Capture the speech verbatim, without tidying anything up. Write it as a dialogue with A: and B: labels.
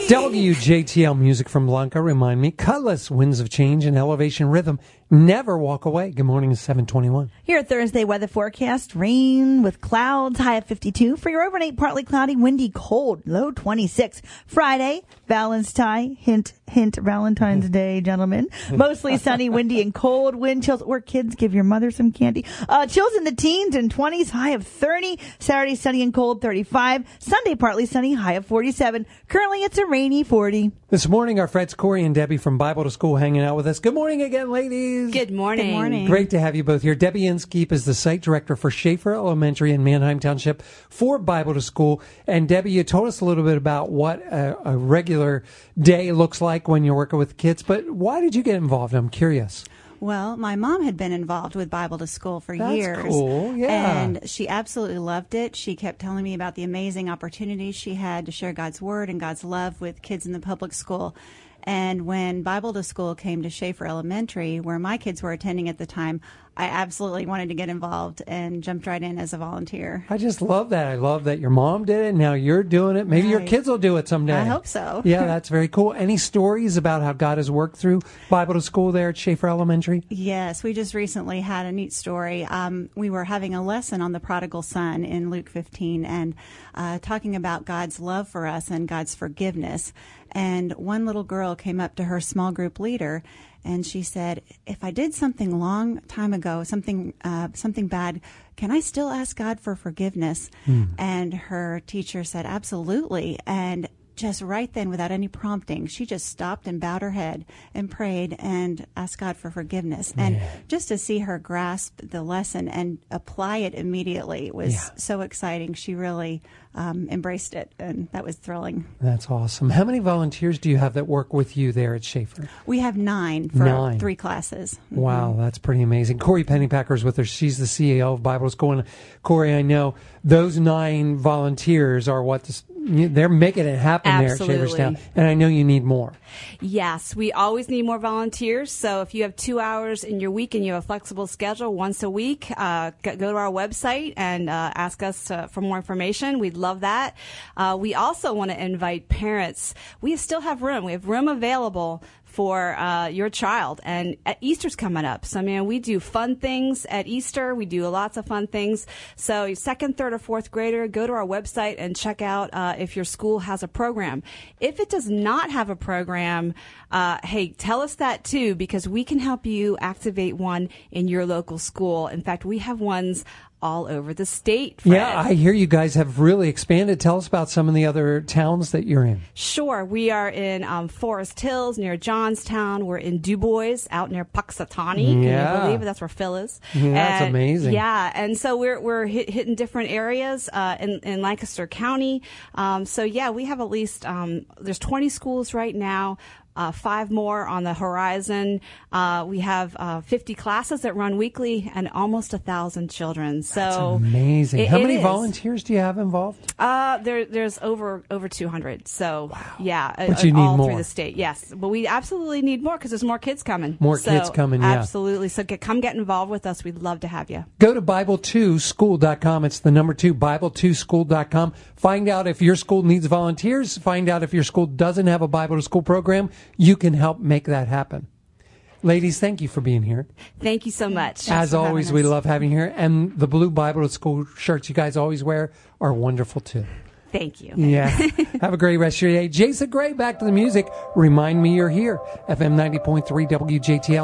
A: W J T L music from Blanca remind me, Cutlass, winds of change and elevation rhythm, never walk away. Good morning, it's seven twenty-one.
B: Your Thursday weather forecast, rain with clouds, high of fifty-two. For your overnight, partly cloudy, windy, cold, low twenty-six. Friday, Valentine, hint, hint, Valentine's Day, gentlemen. Mostly sunny, windy, and cold. Wind chills, or kids, give your mother some candy. Uh, chills in the teens and twenties, high of thirty. Saturday, sunny and cold, thirty-five. Sunday, partly sunny, high of forty-seven. Currently, it's a rainy forty.
A: This morning, our friends Corey and Debbie from Bible to School hanging out with us. Good morning again, ladies.
C: Good morning.
B: Good morning.
A: Great to have you both here. Debbie Inskeep is the site director for Schaefer Elementary in Manheim Township for Bible to School. And Debbie, you told us a little bit about what a, a regular day looks like when you're working with kids, but why did you get involved? I'm curious.
C: Well, my mom had been involved with Bible to School for
A: That's
C: years.
A: Cool, yeah.
C: And she absolutely loved it. She kept telling me about the amazing opportunities she had to share God's Word and God's love with kids in the public school. And when Bible to School came to Schaefer Elementary, where my kids were attending at the time, I absolutely wanted to get involved and jumped right in as a volunteer.
A: I just love that. I love that your mom did it. Now you're doing it. Maybe
C: right.
A: your kids will do it someday.
C: I hope so.
A: Yeah, that's very cool. Any stories about how God has worked through Bible to School there at Schaefer Elementary?
C: Yes, we just recently had a neat story. Um, we were having a lesson on the prodigal son in Luke fifteen and uh, talking about God's love for us and God's forgiveness. And one little girl came up to her small group leader and she said, if I did something long time ago, something uh, something bad, can I still ask God for forgiveness? Mm. And her teacher said, absolutely. And just right then, without any prompting, she just stopped and bowed her head and prayed and asked God for forgiveness. Yeah. And just to see her grasp the lesson and apply it immediately was yeah. so exciting. She really um, embraced it, and that was thrilling.
A: That's awesome. How many volunteers do you have that work with you there at Schaefer?
C: We have nine for
A: nine.
C: three classes. Mm-hmm.
A: Wow, that's pretty amazing. Corey Pennypacker's with her. She's the C E O of Bible School. And Corey, I know those nine volunteers are what the, they're making it happen.
D: Absolutely.
A: There at Schaeferstown, and I know you need more.
D: Yes, we always need more volunteers. So if you have two hours in your week and you have a flexible schedule once a week, uh, go to our website and uh, ask us to, for more information. We'd love that. Uh, we also want to invite parents. We still have room. We have room available for uh, your child. And at Easter's coming up. So, I mean, we do fun things at Easter. We do lots of fun things. So second, third, or fourth grader, go to our website and check out uh, if your school has a program. If it does not have a program, uh, hey, tell us that too, because we can help you activate one in your local school. In fact, we have ones all over the state, Fred.
A: Yeah, I hear you guys have really expanded. Tell us about some of the other towns that you're in.
D: Sure. We are in um, Forest Hills near Johnstown. We're in Du Bois out near Puxatawny. Can
A: yeah.
D: you believe it? That's where Phil is.
A: Yeah, that's
D: and,
A: amazing.
D: Yeah. And so we're we're hit, hitting different areas uh, in, in Lancaster County. Um, so, yeah, we have at least, um, there's twenty schools right now. Uh, five more on the horizon. Uh, we have uh, fifty classes that run weekly and almost a thousand children. So
A: that's amazing.
D: It,
A: How
D: it
A: many
D: is.
A: volunteers do you have involved?
D: Uh, there, there's over over two hundred. So
A: wow.
D: yeah,
A: but
D: uh,
A: you need
D: all
A: more
D: through the state. Yes, but we absolutely need more because there's more kids coming.
A: More
D: so,
A: kids coming. Yeah,
D: absolutely. So get, come get involved with us. We'd love to have you.
A: Go to Bible two school dot com. It's the number two, Bible two school dot com. Find out if your school needs volunteers. Find out if your school doesn't have a Bible to School program. You can help make that happen. Ladies, thank you for being here.
D: Thank you so much.
A: As always, we love having you here. And the blue Bible to School shirts you guys always wear are wonderful, too.
D: Thank you.
A: Yeah. Have a great rest of your day. Jason Gray, back to the music. Remind me you're here. F M ninety point three W J T L.